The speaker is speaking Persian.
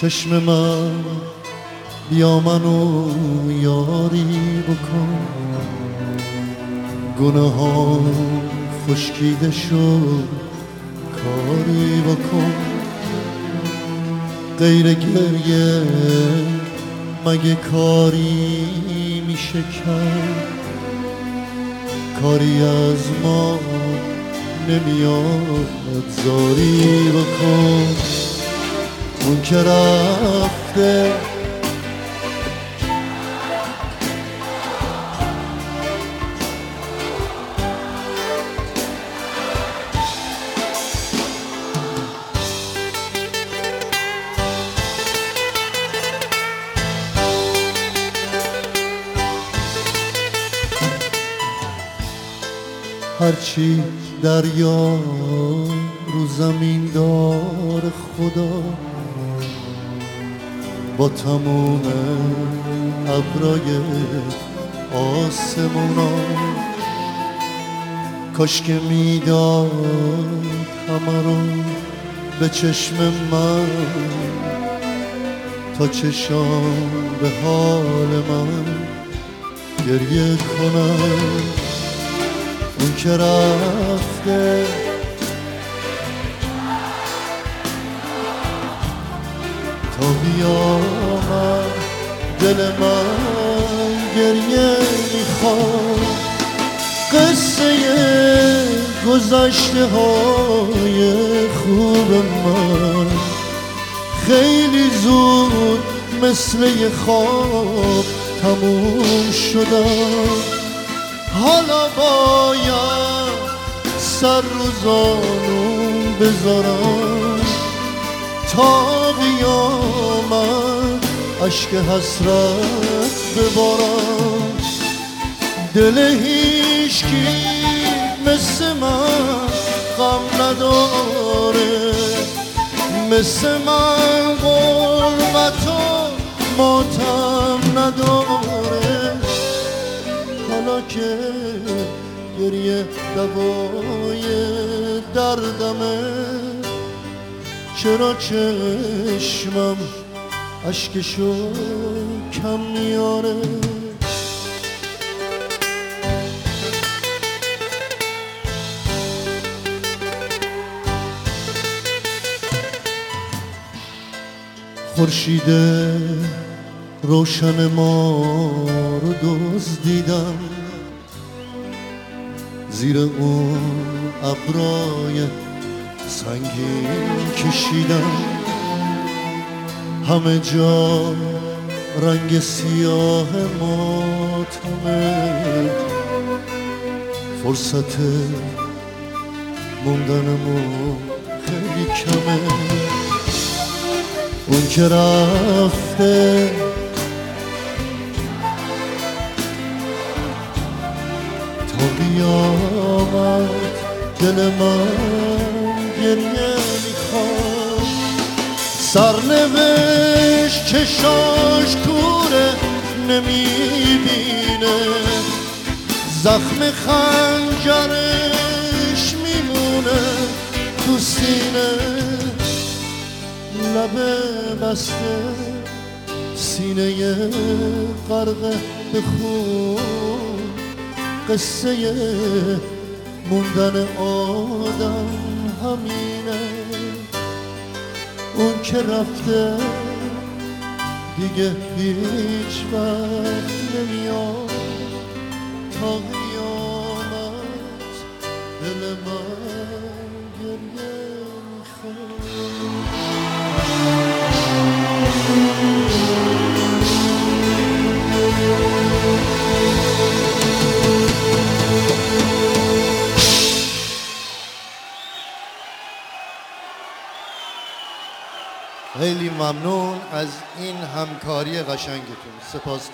چشم من بیا منو یاری بکن، گناه ها خشکیده شد کاری بکن. غیر گریه مگه کاری میشه کرد؟ کاری از ما نمیاد زاری بکن. اون که رفته هرچی دریا رو زمین داره خدا، با تموم ابرای آسمونا، کاش که میداد همه رو به چشم من، تا چشام به حال من گریه کنم. اون که رفته تا بیامد دل من گریه میخواد. قصه گذشته های خوب من خیلی زود مثل یه خواب تموم شدن. حالا باید سر رو زانون بذارم تا قیامت اشک حسرت ببارم. دل هیچکی مثل من غم نداره، مثل من غربت و ماتم نداره. حالا که گریه دوای دردمه، چرا چشمم اشکشو کم میاره؟ خورشید روشن ما رو دزدیدم، زیر اون ابرای سنگین کشیدم. همه جا رنگ سیاه ماتمه، فرصت موندنمون خیلی کمه. اون که رفته تا بیامد دل من گریه میخواد. سرنوشت چشاش کوره نمیبینه، زخم خنجرش میمونه تو سینه. لبه بسته سینه غرق به خون، قصه موندن آدم همینه. اون که رفته دیگه هیچ وقت نمیاد، تا قیامت دل من گریه میخواد. خیلی ممنون از این همکاری قشنگتون. سپاس.